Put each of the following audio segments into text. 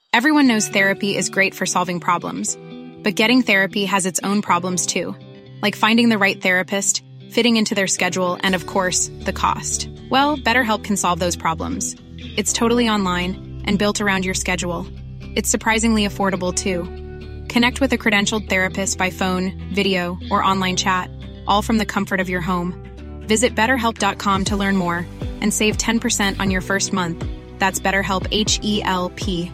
Everyone knows therapy is great for solving problems, but getting therapy has its own problems too, like finding the right therapist, fitting into their schedule, and of course, the cost. Well, BetterHelp can solve those problems. It's totally online and built around your schedule. It's surprisingly affordable too. Connect with a credentialed therapist by phone, video, or online chat, all from the comfort of your home. Visit BetterHelp.com to learn more and save 10% on your first month. That's BetterHelp, H-E-L-P.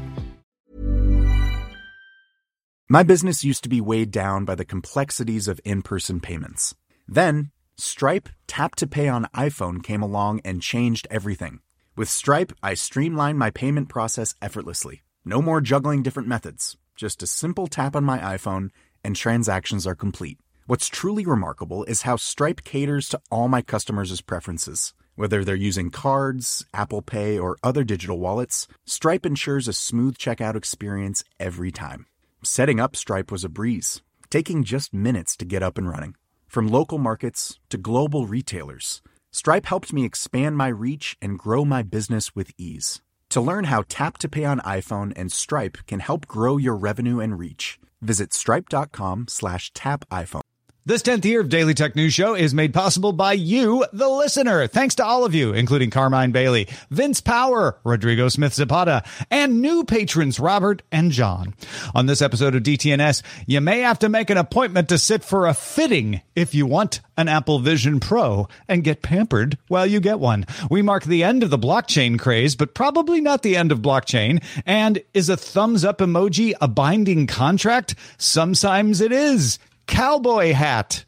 My business used to be weighed down by the complexities of in-person payments. Then, Stripe Tap to Pay on iPhone came along and changed everything. With Stripe, I streamlined my payment process effortlessly. No more juggling different methods. Just a simple tap on my iPhone and transactions are complete. What's truly remarkable is how Stripe caters to all my customers' preferences. Whether they're using cards, Apple Pay, or other digital wallets, Stripe ensures a smooth checkout experience every time. Setting up Stripe was a breeze, taking just minutes to get up and running. From local markets to global retailers, Stripe helped me expand my reach and grow my business with ease. To learn how Tap to Pay on iPhone and Stripe can help grow your revenue and reach, visit stripe.com/tapiphone. This 10th year of Daily Tech News Show is made possible by you, the listener. Thanks to all of you, including Carmine Bailey, Vince Power, Rodrigo Smith-Zapata, and new patrons Robert and John. On this episode of DTNS, you may have to make an appointment to sit for a fitting if you want an Apple Vision Pro and get pampered while you get one. We mark the end of the blockchain craze, but probably not the end of blockchain. And is a thumbs up emoji a binding contract? Sometimes it is. Cowboy hat.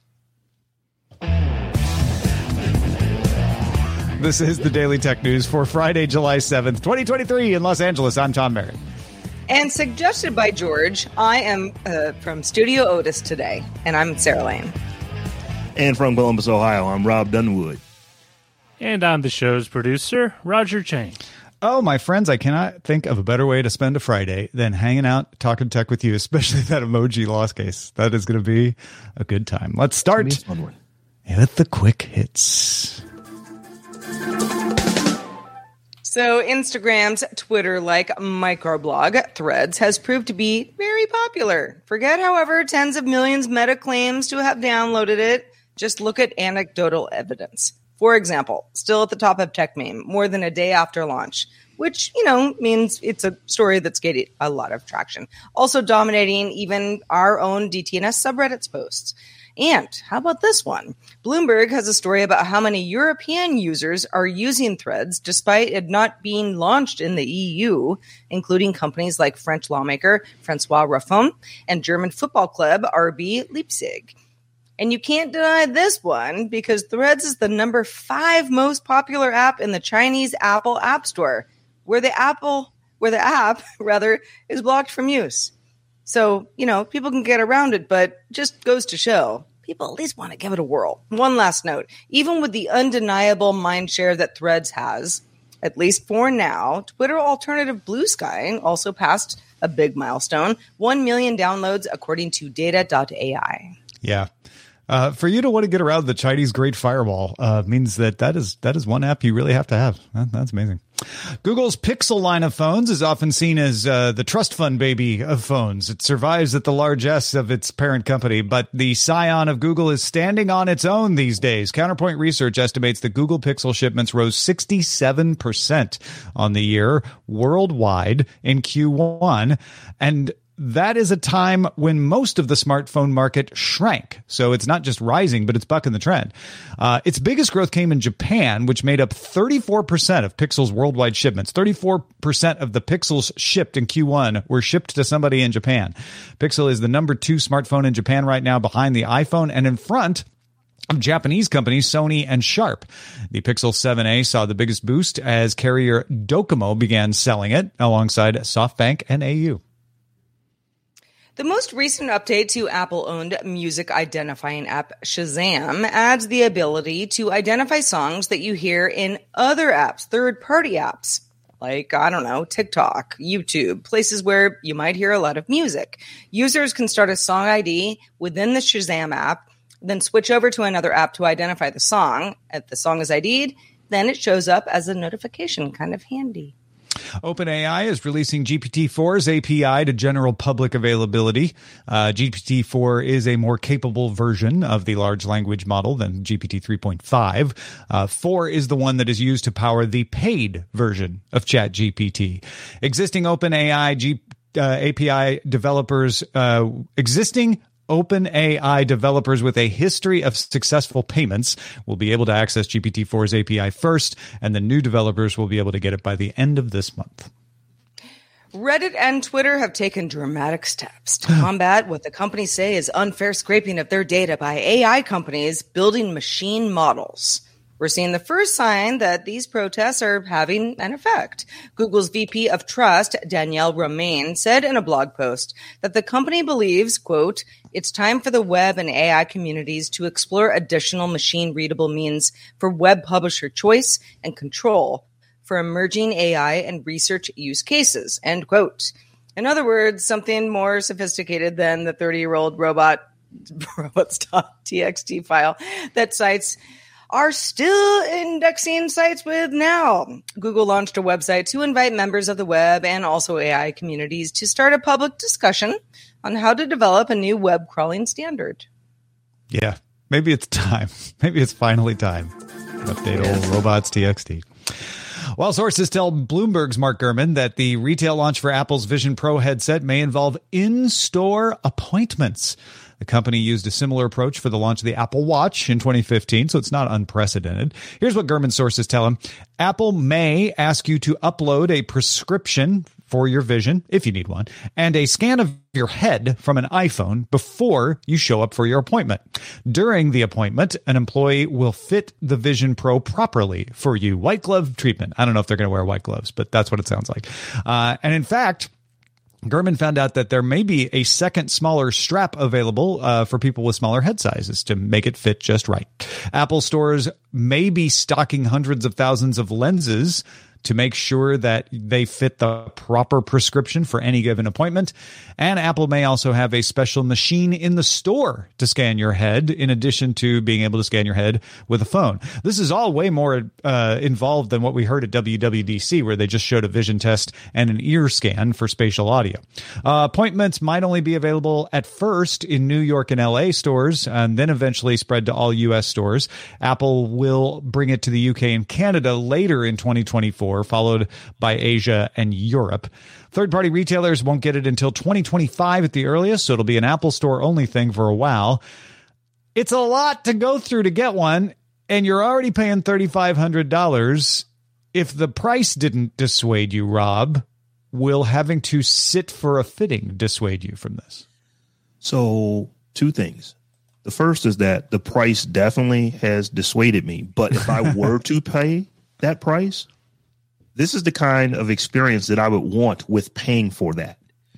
This is the Daily Tech News for Friday, July 7th, 2023 in Los Angeles. I'm Tom Merritt. And suggested by George, I am from Studio Otis today, and I'm Sarah Lane. And from Columbus, Ohio, I'm Rob Dunwood. And I'm the show's producer, Roger Chang. Oh, my friends, I cannot think of a better way to spend a Friday than hanging out, talking tech with you, especially that emoji loss case. That is going to be a good time. Let's start with the quick hits. So Instagram's Twitter-like microblog, Threads, has proved to be very popular. Forget, however, tens of millions Meta claims to have downloaded it. Just look at anecdotal evidence. For example, still at the top of TechMeme, more than a day after launch, which, means it's a story that's gained a lot of traction. Also dominating even our own DTNS subreddits posts. And how about this one? Bloomberg has a story about how many European users are using Threads despite it not being launched in the EU, including companies like French lawmaker Francois Ruffin and German football club RB Leipzig. And you can't deny this one because Threads is the number 5 most popular app in the Chinese Apple App Store, where the app is blocked from use. So, people can get around it, but just goes to show people at least want to give it a whirl. One last note, even with the undeniable mindshare that Threads has, at least for now, Twitter alternative Blue Sky also passed a big milestone, 1 million downloads according to data.ai. Yeah. For you to want to get around the Chinese Great Firewall means that is one app you really have to have. That's amazing. Google's Pixel line of phones is often seen as the trust fund baby of phones. It survives at the largesse of its parent company, but the scion of Google is standing on its own these days. Counterpoint Research estimates that Google Pixel shipments rose 67% on the year worldwide in Q1, and that is a time when most of the smartphone market shrank. So it's not just rising, but it's bucking the trend. Its biggest growth came in Japan, which made up 34% of Pixel's worldwide shipments. 34% of the Pixels shipped in Q1 were shipped to somebody in Japan. Pixel is the number 2 smartphone in Japan right now, behind the iPhone and in front of Japanese companies Sony and Sharp. The Pixel 7a saw the biggest boost as carrier Docomo began selling it alongside SoftBank and AU. The most recent update to Apple-owned music identifying app Shazam adds the ability to identify songs that you hear in other apps, third-party apps, like, TikTok, YouTube, places where you might hear a lot of music. Users can start a song ID within the Shazam app, then switch over to another app to identify the song. If the song is ID'd, then it shows up as a notification, kind of handy. OpenAI is releasing GPT-4's API to general public availability. GPT-4 is a more capable version of the large language model than GPT 3.5. 4 is the one that is used to power the paid version of ChatGPT. Existing OpenAI API developers, OpenAI developers with a history of successful payments will be able to access GPT-4's API first, and the new developers will be able to get it by the end of this month. Reddit and Twitter have taken dramatic steps to combat what the companies say is unfair scraping of their data by AI companies building machine models. We're seeing the first sign that these protests are having an effect. Google's VP of Trust, Danielle Romain, said in a blog post that the company believes, quote, it's time for the web and AI communities to explore additional machine-readable means for web publisher choice and control for emerging AI and research use cases, end quote. In other words, something more sophisticated than the 30-year-old robots.txt file that cites are still indexing sites with now. Google launched a website to invite members of the web and also AI communities to start a public discussion on how to develop a new web crawling standard. Yeah, maybe it's time. Maybe it's finally time to update old robots.txt. While sources tell Bloomberg's Mark Gurman that the retail launch for Apple's Vision Pro headset may involve in-store appointments. The company used a similar approach for the launch of the Apple Watch in 2015, so it's not unprecedented. Here's what Gurman sources tell him. Apple may ask you to upload a prescription for your vision, if you need one, and a scan of your head from an iPhone before you show up for your appointment. During the appointment, an employee will fit the Vision Pro properly for you. White glove treatment. I don't know if they're going to wear white gloves, but that's what it sounds like. And in fact, Gurman found out that there may be a second smaller strap available for people with smaller head sizes to make it fit just right. Apple stores may be stocking hundreds of thousands of lenses to make sure that they fit the proper prescription for any given appointment. And Apple may also have a special machine in the store to scan your head, in addition to being able to scan your head with a phone. This is all way more involved than what we heard at WWDC, where they just showed a vision test and an ear scan for spatial audio. Appointments might only be available at first in New York and LA stores, and then eventually spread to all U.S. stores. Apple will bring it to the UK and Canada later in 2024, followed by Asia and Europe. Third-party retailers won't get it until 2025 at the earliest, so it'll be an Apple Store-only thing for a while. It's a lot to go through to get one, and you're already paying $3,500. If the price didn't dissuade you, Rob, will having to sit for a fitting dissuade you from this? So, two things. The first is that the price definitely has dissuaded me, but if I were to pay that price, this is the kind of experience that I would want with paying for that.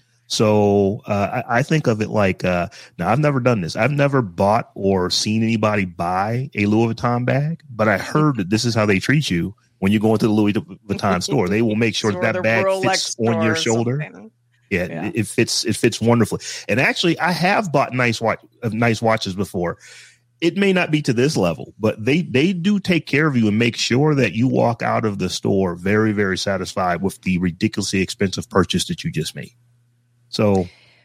So I think of it like, now I've never done this. I've never bought or seen anybody buy a Louis Vuitton bag, but I heard that this is how they treat you when you go into the Louis Vuitton store. They will make sure that bag fits on your shoulder. Yeah, it fits wonderfully. And actually, I have bought nice watches before. It may not be to this level, but they do take care of you and make sure that you walk out of the store very, very satisfied with the ridiculously expensive purchase that you just made. So,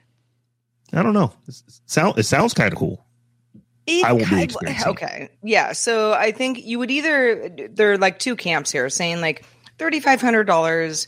I don't know. It sounds kind of cool. I won't be experiencing. Okay. Yeah. So I think you would there are like two camps here saying like $3,500.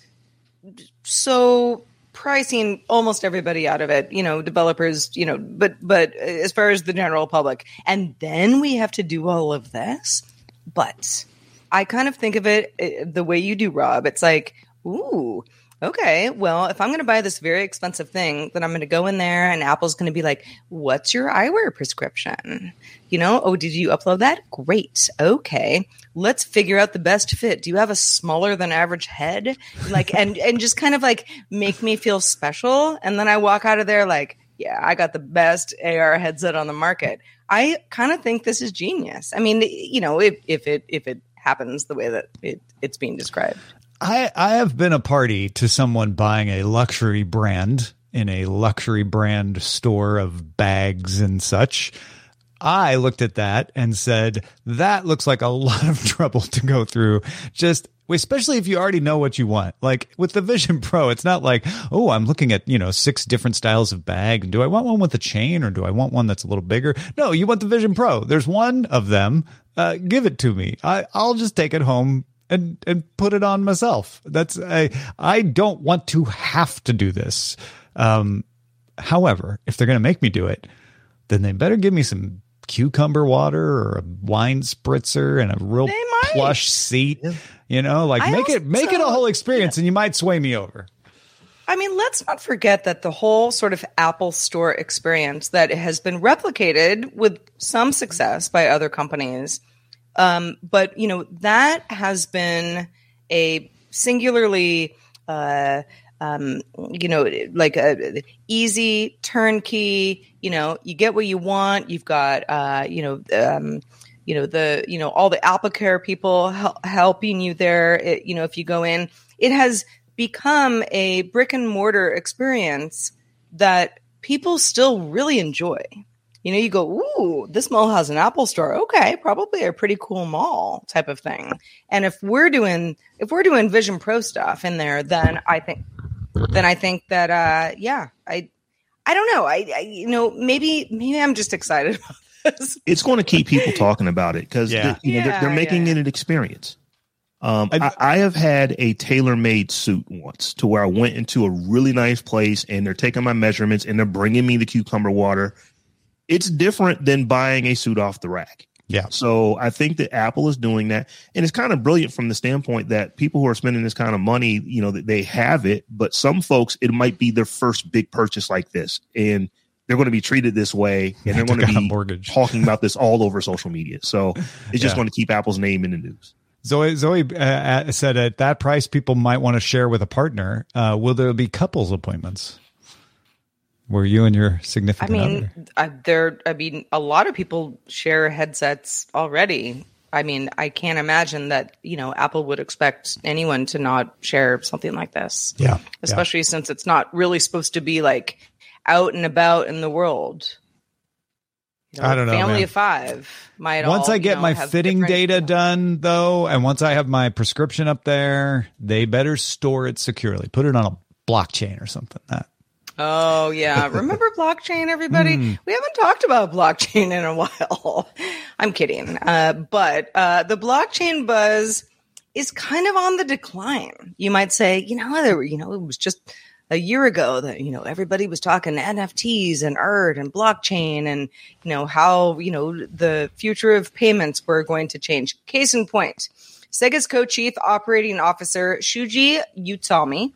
So pricing almost everybody out of it, developers, but as far as the general public, and then we have to do all of this. But I kind of think of it the way you do, Rob. It's like, ooh, okay, well, if I'm going to buy this very expensive thing, then I'm going to go in there and Apple's going to be like, what's your eyewear prescription? Oh, did you upload that? Great. Okay. Let's figure out the best fit. Do you have a smaller than average head? And just kind of like make me feel special. And then I walk out of there like, yeah, I got the best AR headset on the market. I kind of think this is genius. I mean, if it happens the way that it's being described. I have been a party to someone buying a luxury brand in a luxury brand store of bags and such. I looked at that and said, that looks like a lot of trouble to go through. Just especially if you already know what you want. Like with the Vision Pro, it's not like, oh, I'm looking at, 6 different styles of bag. Do I want one with a chain or do I want one that's a little bigger? No, you want the Vision Pro. There's one of them. Give it to me. I'll just take it home and put it on myself. I don't want to have to do this. However, if they're going to make me do it, then they better give me some cucumber water or a wine spritzer and a real plush seat. Yeah. Make it a whole experience, and you might sway me over. I mean, let's not forget that the whole sort of Apple Store experience that has been replicated with some success by other companies. But, that has been a singularly, like a easy turnkey, you get what you want. You've got, all the AppleCare people helping you there. If you go in, it has become a brick and mortar experience that people still really enjoy. You go, ooh, this mall has an Apple Store. Okay, probably a pretty cool mall type of thing. And if we're doing Vision Pro stuff in there, then I think that I don't know. Maybe I'm just excited about this. It's going to keep people talking about it because they're making it an experience. I have had a tailor-made suit once to where I went into a really nice place and they're taking my measurements and they're bringing me the cucumber water. It's different than buying a suit off the rack. Yeah. So I think that Apple is doing that. And it's kind of brilliant from the standpoint that people who are spending this kind of money, they have it. But some folks, it might be their first big purchase like this. And they're going to be treated this way. And they're going to be talking about this all over social media. So it's just going to keep Apple's name in the news. Zoe said at that price, people might want to share with a partner. Will there be couples appointments? Were you and your significant other? A lot of people share headsets already. I mean, I can't imagine that, Apple would expect anyone to not share something like this. Yeah. Especially since it's not really supposed to be like out and about in the world. I don't know. Family of 5 might once all, I get my fitting data done, though, and once I have my prescription up there, they better store it securely. Put it on a blockchain or something. Oh, yeah. Remember blockchain, everybody? We haven't talked about blockchain in a while. I'm kidding. But the blockchain buzz is kind of on the decline. You might say, it was just a year ago that, everybody was talking NFTs and art and blockchain and, how, the future of payments were going to change. Case in point, Sega's co-chief operating officer, Shuji Utsumi,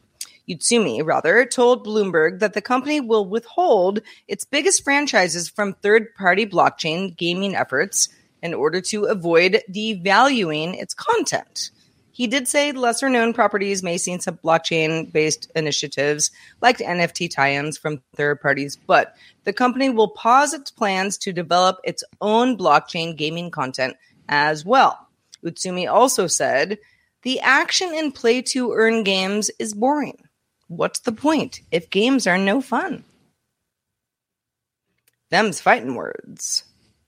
told Bloomberg that the company will withhold its biggest franchises from third-party blockchain gaming efforts in order to avoid devaluing its content. He did say lesser-known properties may see some blockchain-based initiatives like NFT tie-ins from third parties, but the company will pause its plans to develop its own blockchain gaming content as well. Utsumi also said, "The action in play-to-earn games is boring. What's the point if games are no fun?" Them's fighting words.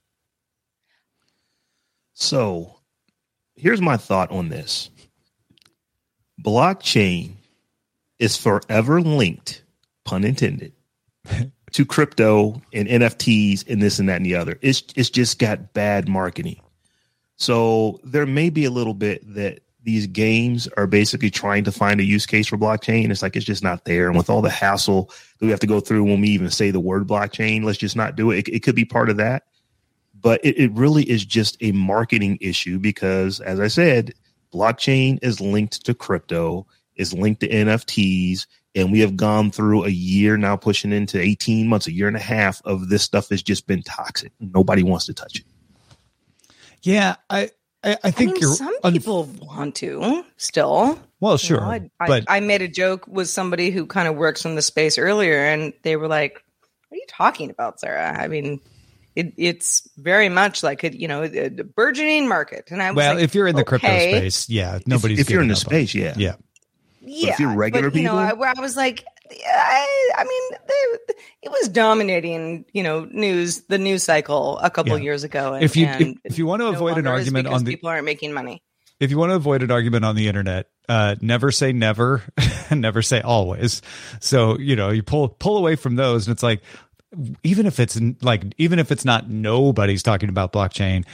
So here's my thought on this. Blockchain is forever linked, pun intended, to crypto and NFTs and this and that and the other. It's just got bad marketing. So there may be a little bit that these games are basically trying to find a use case for blockchain. It's like, it's just not there. And with all the hassle that we have to go through when we even say the word blockchain, let's just not do it. It could be part of that, but it really is just a marketing issue because, as I said, blockchain is linked to crypto, is linked to NFTs. And we have gone through a year now, pushing into 18 months, a year and a half of this stuff has just been toxic. Nobody wants to touch it. Yeah, I think some people want to still. Well, sure. But I made a joke with somebody who kind of works in the space earlier, and they were like, "What are you talking about, Sarah?" I mean, it's very much like a burgeoning market. And I was like, if you're in the crypto space, nobody's. If you're in the space, yeah. But if you're regular people, I was like, it was dominating, the news cycle a couple years ago. And, if you want to avoid an argument on the people aren't making money. If you want to avoid an argument on the internet, never say never and never say always. So, you pull away from those, and it's like, even if it's not nobody's talking about blockchain,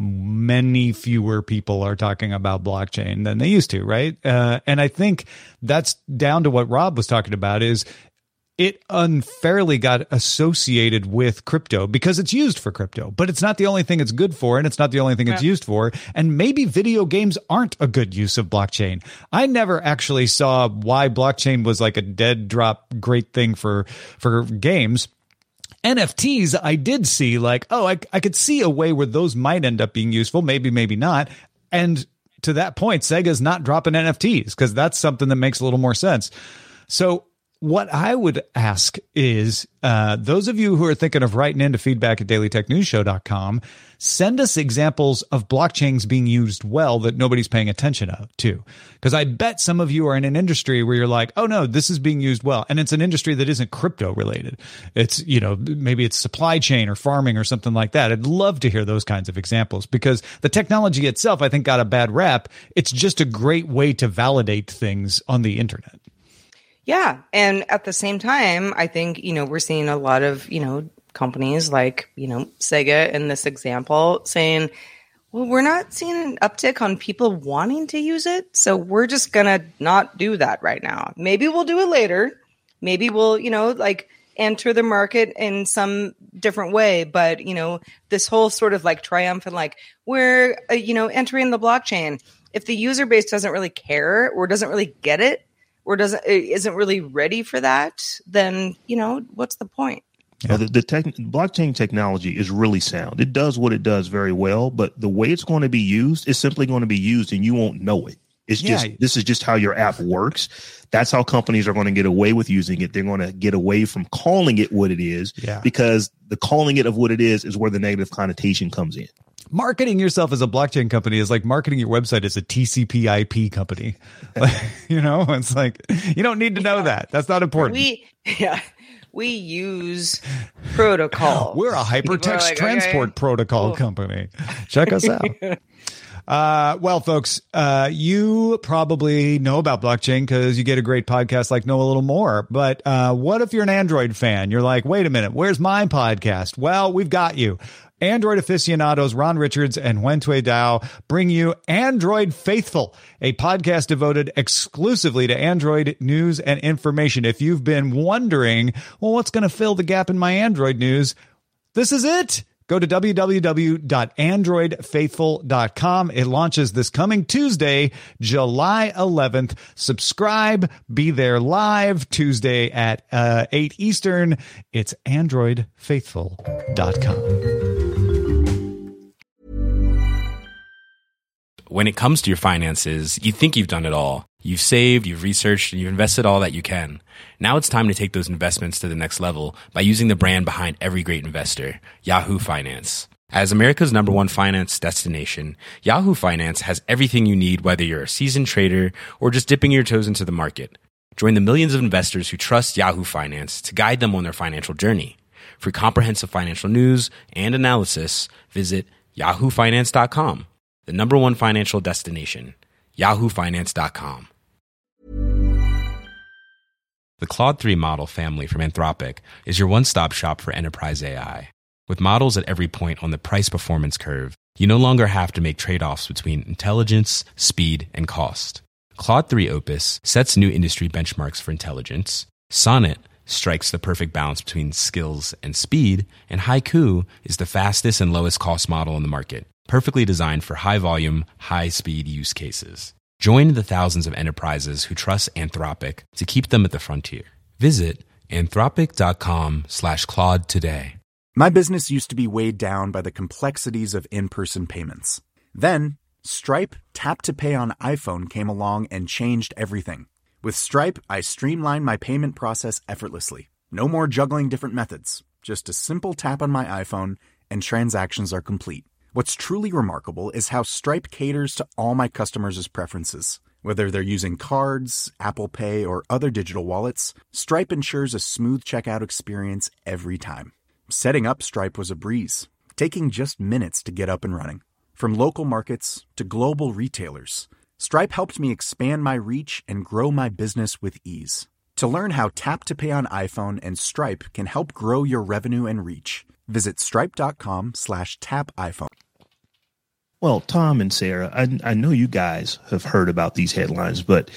many fewer people are talking about blockchain than they used to, right? And I think that's down to what Rob was talking about, is it unfairly got associated with crypto because it's used for crypto, but it's not the only thing it's good for, and it's not the only thing it's used for. And maybe video games aren't a good use of blockchain. I never actually saw why blockchain was like a dead drop great thing for games. NFTs, I did see like, I could see a way where those might end up being useful, maybe not. And to that point, Sega's not dropping NFTs because that's something that makes a little more sense. So what I would ask is, those of you who are thinking of writing into feedback@dailytechnewsshow.com, send us examples of blockchains being used well that nobody's paying attention to. Because I bet some of you are in an industry where you're like, oh no, this is being used well. And it's an industry that isn't crypto related. It's, maybe it's supply chain or farming or something like that. I'd love to hear those kinds of examples, because the technology itself, I think, got a bad rap. It's just a great way to validate things on the internet. Yeah. And at the same time, I think, we're seeing a lot of, companies like, Sega in this example saying, well, we're not seeing an uptick on people wanting to use it. So we're just going to not do that right now. Maybe we'll do it later. Maybe we'll, enter the market in some different way. But, this whole sort of like triumphant, like we're, entering the blockchain. If the user base doesn't really care or doesn't really get it, or isn't really ready for that, then, what's the point? Yeah. The blockchain technology is really sound. It does what it does very well, but the way it's going to be used is simply going to be used and you won't know it. It's this is just how your app works. That's how companies are going to get away with using it. They're going to get away from calling it what it is, because the calling it of what it is where the negative connotation comes in. Marketing yourself as a blockchain company is like marketing your website as a TCP/IP company. It's like, you don't need to know that. That's not important. We use protocol. We're a hypertext transport protocol company. Check us out. Well, folks, you probably know about blockchain because you get a great podcast like Know a Little More. But what if you're an Android fan? You're like, wait a minute, where's my podcast? Well, we've got you. Android aficionados Ron Richards and Wen-Tui Dao bring you Android Faithful, a podcast devoted exclusively to Android news and information. If you've been wondering, well, what's going to fill the gap in my Android news? This is it. Go to www.androidfaithful.com. It launches this coming Tuesday, July 11th. Subscribe. Be there live Tuesday at 8 Eastern. It's androidfaithful.com. When it comes to your finances, you think you've done it all. You've saved, you've researched, and you've invested all that you can. Now it's time to take those investments to the next level by using the brand behind every great investor, Yahoo Finance. As America's #1 finance destination, Yahoo Finance has everything you need, whether you're a seasoned trader or just dipping your toes into the market. Join the millions of investors who trust Yahoo Finance to guide them on their financial journey. For comprehensive financial news and analysis, visit yahoofinance.com. The #1 financial destination, yahoofinance.com. The Claude 3 model family from Anthropic is your one-stop shop for enterprise AI. With models at every point on the price-performance curve, you no longer have to make trade-offs between intelligence, speed, and cost. Claude 3 Opus sets new industry benchmarks for intelligence. Sonnet strikes the perfect balance between skills and speed. And Haiku is the fastest and lowest cost model on the market, perfectly designed for high-volume, high-speed use cases. Join the thousands of enterprises who trust Anthropic to keep them at the frontier. Visit anthropic.com/Claude today. My business used to be weighed down by the complexities of in-person payments. Then, Stripe Tap to Pay on iPhone came along and changed everything. With Stripe, I streamlined my payment process effortlessly. No more juggling different methods. Just a simple tap on my iPhone and transactions are complete. What's truly remarkable is how Stripe caters to all my customers' preferences. Whether they're using cards, Apple Pay, or other digital wallets, Stripe ensures a smooth checkout experience every time. Setting up Stripe was a breeze, taking just minutes to get up and running. From local markets to global retailers, Stripe helped me expand my reach and grow my business with ease. To learn how Tap to Pay on iPhone and Stripe can help grow your revenue and reach, visit stripe.com/tapiphone. Well, Tom and Sarah, I know you guys have heard about these headlines, but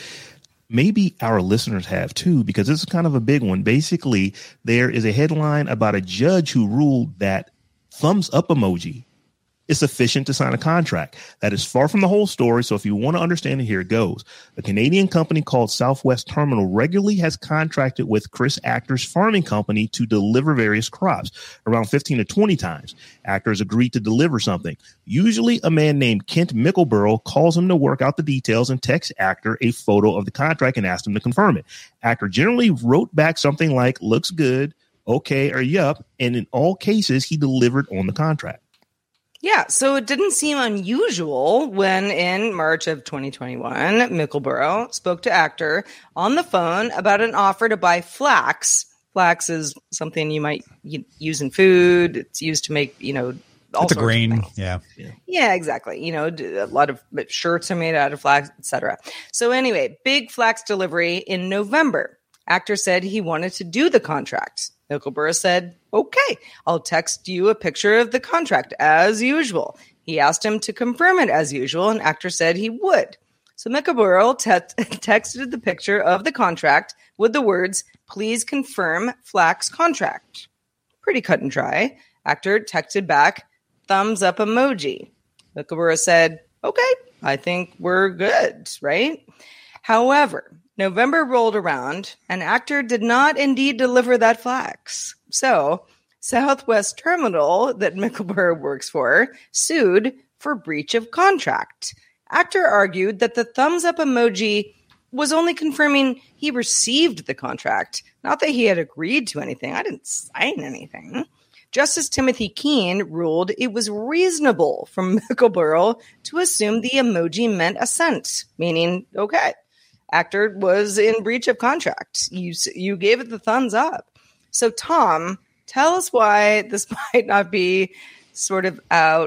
maybe our listeners have too, because this is kind of a big one. Basically, there is a headline about a judge who ruled that thumbs up emoji is sufficient to sign a contract. That is far from the whole story. So if you want to understand it, here it goes. A Canadian company called Southwest Terminal regularly has contracted with Chris Actor's farming company to deliver various crops around 15 to 20 times. Actors agreed to deliver something. Usually a man named Kent Mickleborough calls him to work out the details and texts Actor a photo of the contract and asks him to confirm it. Actor generally wrote back something like, looks good, okay, or yup. And in all cases, he delivered on the contract. Yeah, so it didn't seem unusual when in March of 2021, Mickleborough spoke to Actor on the phone about an offer to buy flax. Flax is something you might use in food. It's used to make, all it's a grain. Yeah, exactly. A lot of shirts are made out of flax, etc. So anyway, big flax delivery in November. Actor said he wanted to do the contract. Mickleborough said, okay, I'll text you a picture of the contract as usual. He asked him to confirm it as usual, and Actor said he would. So Mickleborough texted the picture of the contract with the words, please confirm flax contract. Pretty cut and dry. Actor texted back, thumbs up emoji. Mickleborough said, okay, I think we're good, right? However, November rolled around, and Actor did not indeed deliver that flax. So, Southwest Terminal, that Mickleborough works for, sued for breach of contract. Actor argued that the thumbs up emoji was only confirming he received the contract, not that he had agreed to anything. I didn't sign anything. Justice Timothy Keene ruled it was reasonable for Mickleborough to assume the emoji meant assent, meaning, okay, Actor was in breach of contract. You gave it the thumbs up. So, Tom, tell us why this might not be sort of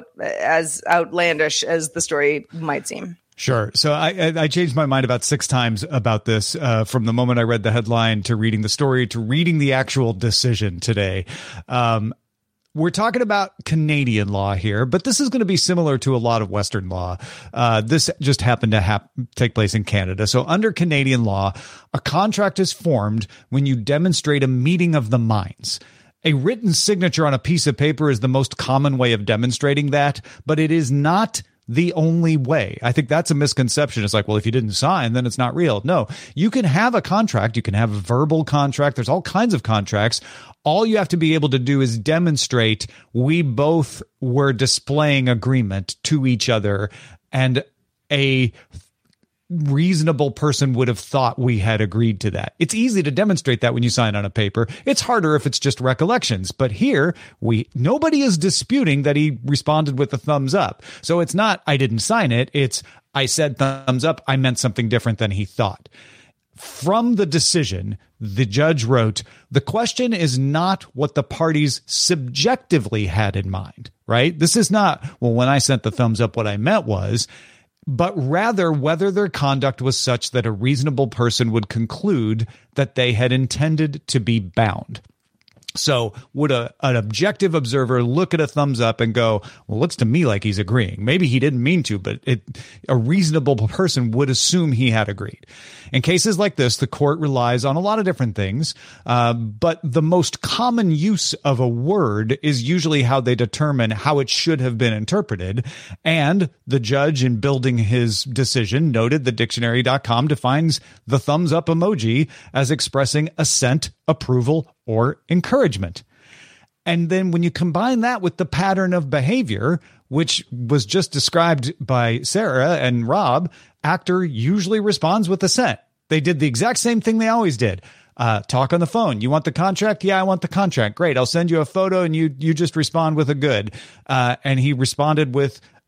as outlandish as the story might seem. Sure. So I changed my mind about 6 times about this from the moment I read the headline to reading the story to reading the actual decision today. We're talking about Canadian law here, but this is going to be similar to a lot of Western law. This just happened to take place in Canada. So under Canadian law, a contract is formed when you demonstrate a meeting of the minds. A written signature on a piece of paper is the most common way of demonstrating that, but it is not the only way. I think that's a misconception. It's like, well, if you didn't sign, then it's not real. No, you can have a contract. You can have a verbal contract. There's all kinds of contracts. All you have to be able to do is demonstrate we both were displaying agreement to each other, and a reasonable person would have thought we had agreed to that. It's easy to demonstrate that when you sign on a paper. It's harder if it's just recollections. But here, nobody is disputing that he responded with a thumbs up. So it's not, I didn't sign it. It's, I said thumbs up. I meant something different than he thought. From the decision, the judge wrote, the question is not what the parties subjectively had in mind, right? This is not, well, when I sent the thumbs up, what I meant was, but rather whether their conduct was such that a reasonable person would conclude that they had intended to be bound. So would an objective observer look at a thumbs up and go, well, looks to me like he's agreeing. Maybe he didn't mean to, but a reasonable person would assume he had agreed. In cases like this, the court relies on a lot of different things, but the most common use of a word is usually how they determine how it should have been interpreted. And the judge, in building his decision, noted that dictionary.com defines the thumbs up emoji as expressing assent, approval, or encouragement. And then when you combine that with the pattern of behavior, which was just described by Sarah and Rob, Actor usually responds with assent. They did the exact same thing they always did. Talk on the phone. You want the contract? Yeah, I want the contract. Great. I'll send you a photo and you just respond with a good. And he responded with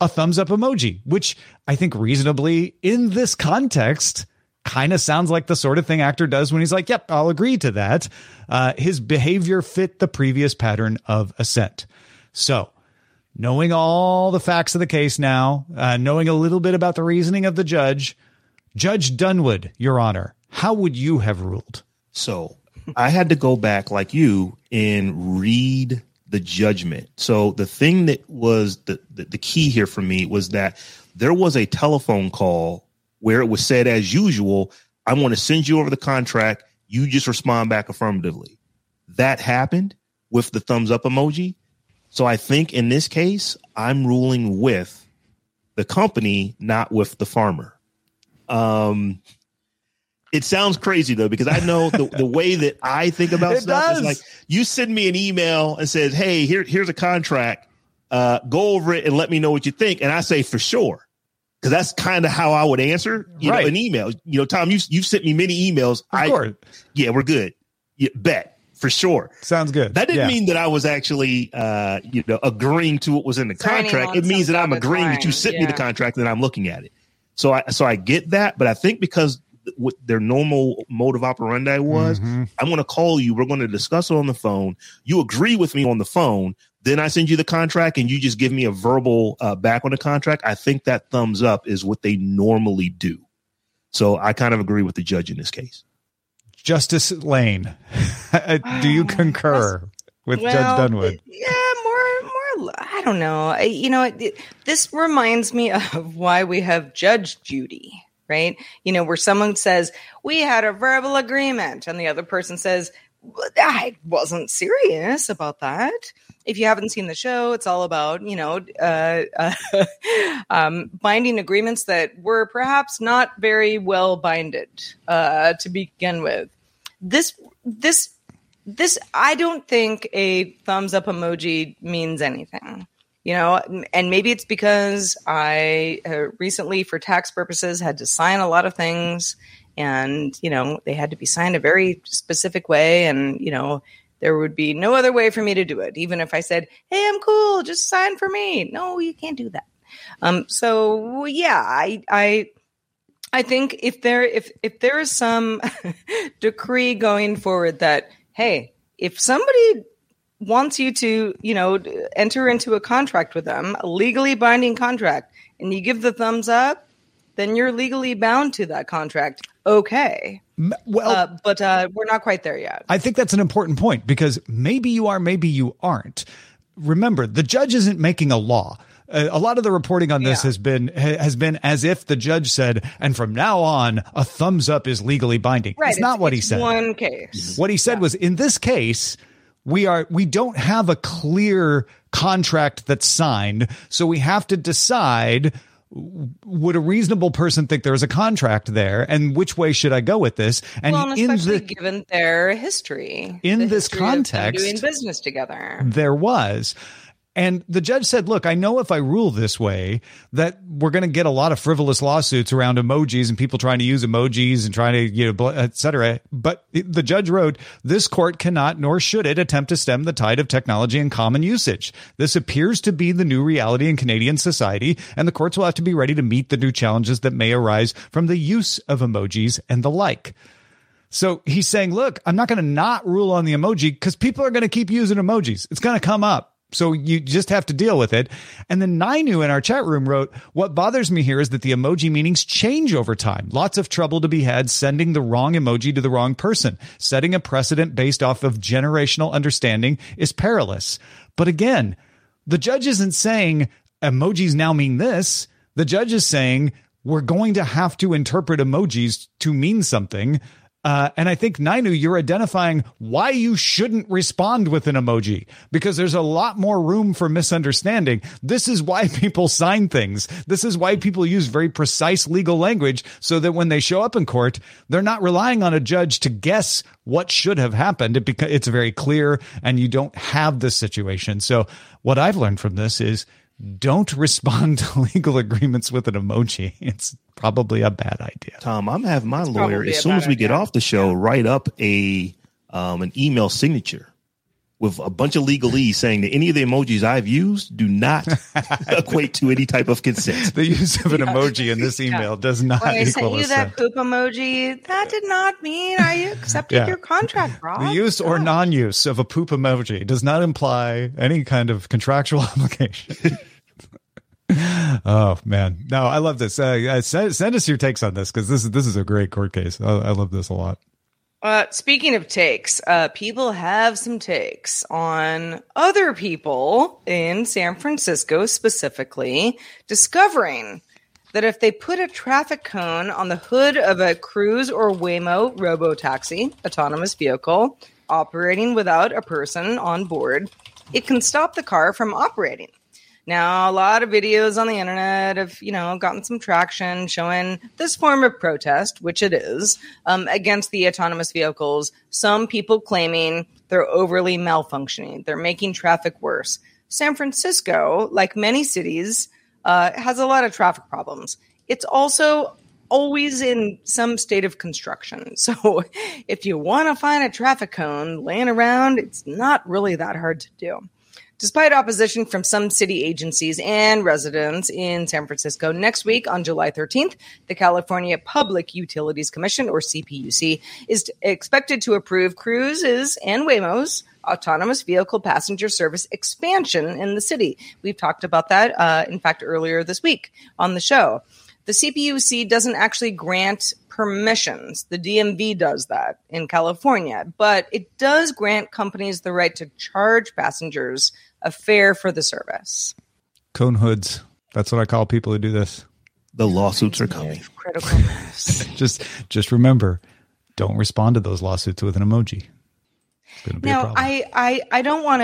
a thumbs up emoji, which I think reasonably in this context kind of sounds like the sort of thing actor does when he's like, yep, I'll agree to that. His behavior fit the previous pattern of assent. So knowing all the facts of the case now, knowing a little bit about the reasoning of the judge, Judge Dunwood, Your Honor, how would you have ruled? So I had to go back like you and read the judgment. So the thing that was the key here for me was that there was a telephone call where it was said, as usual, I want to send you over the contract. You just respond back affirmatively. That happened with the thumbs up emoji. So I think in this case, I'm ruling with the company, not with the farmer. It sounds crazy, though, because I know the way that I think about stuff is like you send me an email and says, hey, here's a contract. Go over it and let me know what you think. And I say, for sure, because that's kind of how I would answer know, an email. You know, Tom, you've sent me many emails. Yeah, we're good. Yeah, bet. For sure. Sounds good. That didn't mean that I was actually, agreeing to what was in the contract. It means that I'm agreeing that you sent me the contract and that I'm looking at it. So I get that, but I think because what their normal mode of operandi was, I'm going to call you. We're going to discuss it on the phone. You agree with me on the phone. Then I send you the contract and you just give me a verbal back on the contract. I think that thumbs up is what they normally do. So I kind of agree with the judge in this case. Justice Lane, do you concur with Judge Dunwood? Yeah, more. I don't know. This reminds me of why we have Judge Judy, right? Where someone says, we had a verbal agreement, and the other person says, I wasn't serious about that. If you haven't seen the show, it's all about, binding agreements that were perhaps not very well binded to begin with. This, I don't think a thumbs up emoji means anything, and maybe it's because I recently, for tax purposes, had to sign a lot of things, and, they had to be signed a very specific way, and, there would be no other way for me to do it. Even if I said, hey, I'm cool, just sign for me. No, you can't do that. So yeah, I think if there is some decree going forward that, hey, if somebody wants you to, enter into a contract with them, a legally binding contract, and you give the thumbs up, then you're legally bound to that contract. Okay. Well, but we're not quite there yet. I think that's an important point because maybe you are, maybe you aren't. Remember, the judge isn't making a law. A lot of the reporting on this has been as if the judge said, and from now on, a thumbs up is legally binding. Right. It's not what he said. One case. What he said was, in this case, we don't have a clear contract that's signed, so we have to decide, would a reasonable person think there's a contract there, and which way should I go with this? And especially given their history in this context, doing business together, there was. And the judge said, look, I know if I rule this way that we're going to get a lot of frivolous lawsuits around emojis and people trying to use emojis and trying to, et cetera. But the judge wrote, this court cannot nor should it attempt to stem the tide of technology and common usage. This appears to be the new reality in Canadian society, and the courts will have to be ready to meet the new challenges that may arise from the use of emojis and the like. So he's saying, look, I'm not going to not rule on the emoji because people are going to keep using emojis. It's going to come up. So you just have to deal with it. And then Nainu in our chat room wrote, what bothers me here is that the emoji meanings change over time. Lots of trouble to be had sending the wrong emoji to the wrong person. Setting a precedent based off of generational understanding is perilous. But again, the judge isn't saying emojis now mean this. The judge is saying we're going to have to interpret emojis to mean something. And I think, Nainu, you're identifying why you shouldn't respond with an emoji, because there's a lot more room for misunderstanding. This is why people sign things. This is why people use very precise legal language so that when they show up in court, they're not relying on a judge to guess what should have happened. It's very clear, and you don't have this situation. So what I've learned from this is don't respond to legal agreements with an emoji. It's probably a bad idea. Tom, I'm having my lawyer, as soon as we get off the show, write up an email signature with a bunch of legalese saying that any of the emojis I've used do not equate to any type of consent. The use of an emoji in this email does not when I equal sent you assent. that poop emoji, that did not mean I accepted your contract, Rob. The use or non-use of a poop emoji does not imply any kind of contractual obligation. Oh man, no, I love this. Send us your takes on this, because this is a great court case. I love this a lot. Speaking of takes, people have some takes on other people in San Francisco specifically discovering that if they put a traffic cone on the hood of a Cruise or Waymo robotaxi, autonomous vehicle, operating without a person on board, it can stop the car from operating. Now, a lot of videos on the internet have, gotten some traction showing this form of protest, which it is, against the autonomous vehicles. Some people claiming they're overly malfunctioning. They're making traffic worse. San Francisco, like many cities, has a lot of traffic problems. It's also always in some state of construction. So if you want to find a traffic cone laying around, it's not really that hard to do. Despite opposition from some city agencies and residents in San Francisco, next week on July 13th, the California Public Utilities Commission, or CPUC, is expected to approve Cruise's and Waymo's autonomous vehicle passenger service expansion in the city. We've talked about that, in fact, earlier this week on the show. The CPUC doesn't actually grant permissions. The DMV does that in California, but it does grant companies the right to charge passengers a fare for the service. Cone hoods. That's what I call people who do this. The lawsuits are coming. Critical mass. Just remember, don't respond to those lawsuits with an emoji. It's going to be a problem. I don't want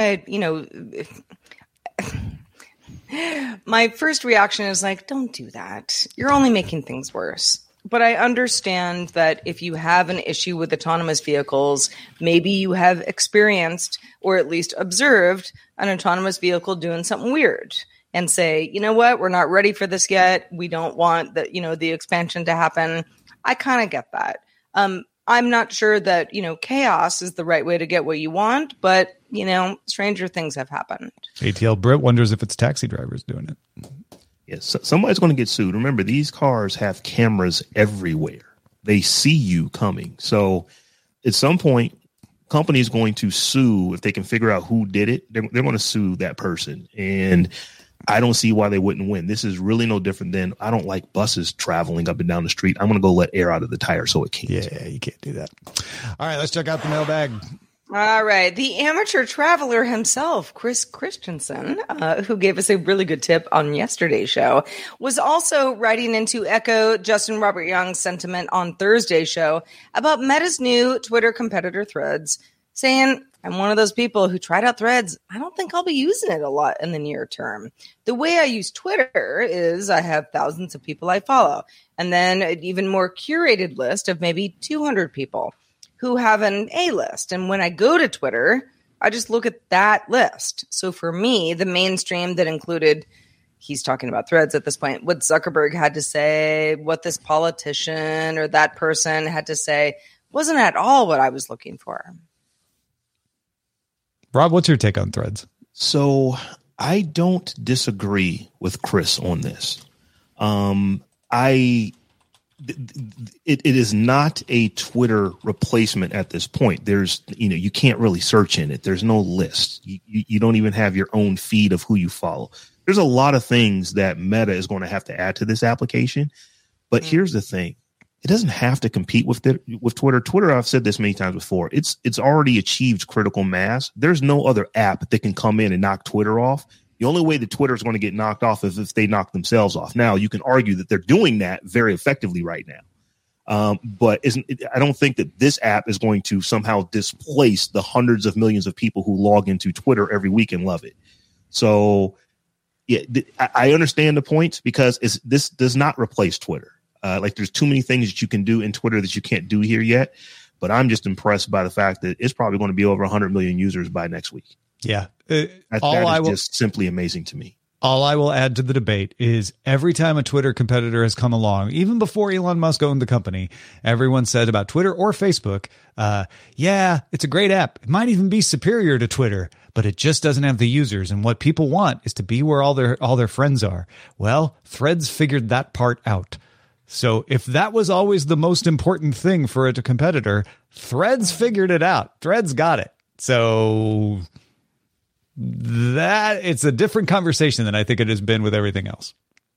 to, my first reaction is like, don't do that. You're only making things worse. But I understand that if you have an issue with autonomous vehicles, maybe you have experienced or at least observed an autonomous vehicle doing something weird and say, you know what, we're not ready for this yet. We don't want the expansion to happen. I kind of get that. I'm not sure that, chaos is the right way to get what you want, but, stranger things have happened. ATL Brit wonders if it's taxi drivers doing it. Yes, somebody's going to get sued. Remember, these cars have cameras everywhere. They see you coming. So at some point, company's going to sue if they can figure out who did it. They're going to sue that person. And I don't see why they wouldn't win. This is really no different than, I don't like buses traveling up and down the street. I'm going to go let air out of the tire so it can't. Yeah, you can't do that. All right, let's check out the mailbag. All right. The amateur traveler himself, Chris Christensen, who gave us a really good tip on yesterday's show, was also writing in to echo Justin Robert Young's sentiment on Thursday's show about Meta's new Twitter competitor Threads, saying, I'm one of those people who tried out Threads. I don't think I'll be using it a lot in the near term. The way I use Twitter is I have thousands of people I follow, and then an even more curated list of maybe 200 people who have an A-list. And when I go to Twitter, I just look at that list. So for me, the mainstream that included, he's talking about Threads at this point, what Zuckerberg had to say, what this politician or that person had to say, wasn't at all what I was looking for. Rob, what's your take on Threads? So I don't disagree with Chris on this. It is not a Twitter replacement at this point. There's, you can't really search in it. There's no list. You don't even have your own feed of who you follow. There's a lot of things that Meta is going to have to add to this application. But here's the thing. It doesn't have to compete with Twitter. Twitter, I've said this many times before, it's already achieved critical mass. There's no other app that can come in and knock Twitter off. The only way that Twitter is going to get knocked off is if they knock themselves off. Now, you can argue that they're doing that very effectively right now. But I don't think that this app is going to somehow displace the hundreds of millions of people who log into Twitter every week and love it. So, yeah, I understand the point because this does not replace Twitter. There's too many things that you can do in Twitter that you can't do here yet. But I'm just impressed by the fact that it's probably going to be over 100 million users by next week. Yeah. That is just simply amazing to me. All I will add to the debate is every time a Twitter competitor has come along, even before Elon Musk owned the company, everyone said about Twitter or Facebook, yeah, it's a great app. It might even be superior to Twitter, but it just doesn't have the users. And what people want is to be where all their friends are. Well, Threads figured that part out. So if that was always the most important thing for a competitor, Threads figured it out. Threads got it. So that it's a different conversation than I think it has been with everything else.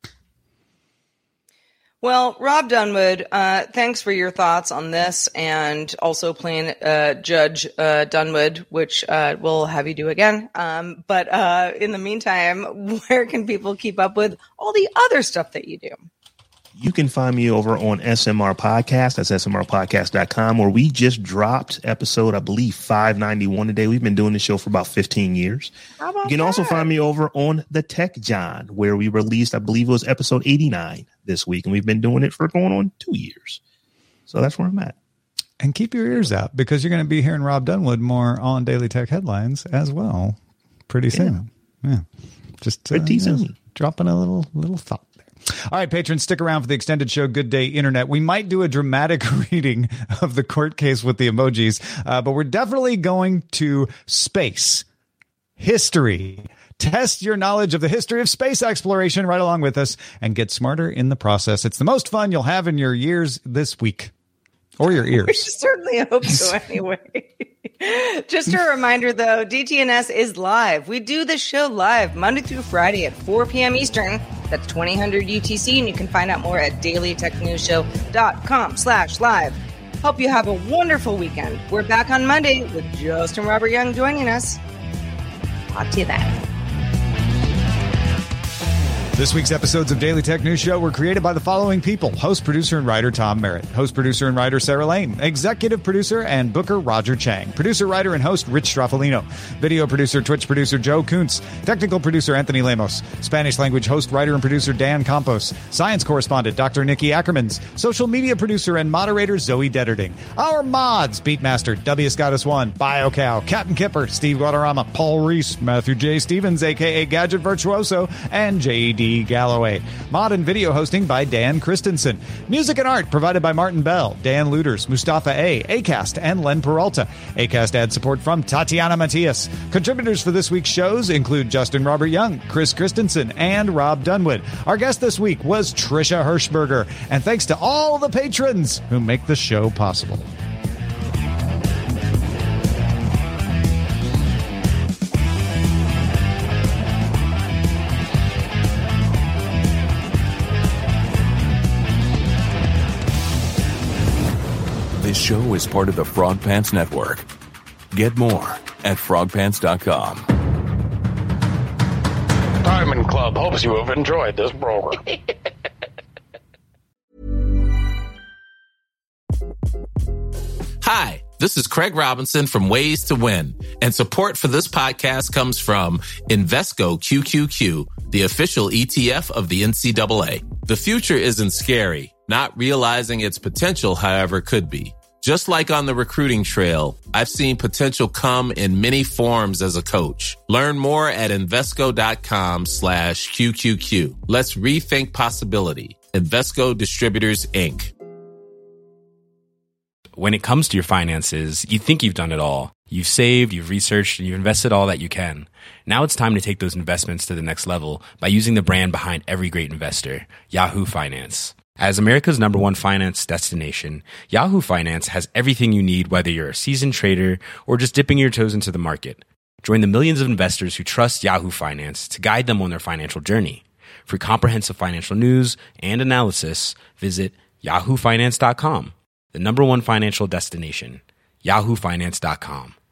Well, Rob Dunwood, thanks for your thoughts on this, and also playing Judge Dunwood, which we'll have you do again. But in the meantime, where can people keep up with all the other stuff that you do? You can find me over on SMR Podcast. That's smrpodcast.com, where we just dropped episode, I believe, 591 today. We've been doing the show for about 15 years. You can also find me over on The Tech John, where we released, I believe it was episode 89 this week, and we've been doing it for going on 2 years. So that's where I'm at. And keep your ears out, because you're going to be hearing Rob Dunwood more on Daily Tech Headlines as well pretty soon. Yeah. Just pretty soon. Dropping a little thought. All right, patrons, stick around for the extended show, Good Day Internet. We might do a dramatic reading of the court case with the emojis, but we're definitely going to space, history, test your knowledge of the history of space exploration right along with us, and get smarter in the process. It's the most fun you'll have in your years this week. Or your ears. We certainly hope so anyway. Just a reminder, though, DTNS is live. We do the show live Monday through Friday at 4 p.m. Eastern. That's 2000 UTC, and you can find out more at dailytechnewsshow.com/live. Hope you have a wonderful weekend. We're back on Monday with Justin Robert Young joining us. Talk to you then. This week's episodes of Daily Tech News Show were created by the following people: host, producer, and writer Tom Merritt, host, producer, and writer Sarah Lane, executive producer and booker Roger Chang, producer, writer, and host Rich Straffolino, video producer, Twitch producer Joe Kuntz, technical producer Anthony Lemos, Spanish language host, writer, and producer Dan Campos, science correspondent Dr. Nikki Ackermans, social media producer and moderator Zoe Detterding, our mods Beatmaster W. Scottus1, BioCow, Captain Kipper, Steve Guadarrama, Paul Reese, Matthew J. Stevens, a.k.a. Gadget Virtuoso, and J.D. Galloway. Mod and video hosting by Dan Christensen. Music and art provided by Martin Bell, Dan Luders, Mustafa A., Acast, and Len Peralta. Acast ad support from Tatiana Matias. Contributors for this week's shows include Justin Robert Young, Chris Christensen, and Rob Dunwood. Our guest this week was Trisha Hirschberger. And thanks to all the patrons who make the show possible. This show is part of the Frog Pants Network. Get more at frogpants.com. Diamond Club hopes you have enjoyed this program. Hi, this is Craig Robinson from Ways to Win, and support for this podcast comes from Invesco QQQ, the official ETF of the NCAA. The future isn't scary. Not realizing its potential, however, could be. Just like on the recruiting trail, I've seen potential come in many forms as a coach. Learn more at Invesco.com/QQQ. Let's rethink possibility. Invesco Distributors, Inc. When it comes to your finances, you think you've done it all. You've saved, you've researched, and you've invested all that you can. Now it's time to take those investments to the next level by using the brand behind every great investor, Yahoo Finance. As America's #1 finance destination, Yahoo Finance has everything you need, whether you're a seasoned trader or just dipping your toes into the market. Join the millions of investors who trust Yahoo Finance to guide them on their financial journey. For comprehensive financial news and analysis, visit yahoofinance.com, the #1 financial destination, yahoofinance.com.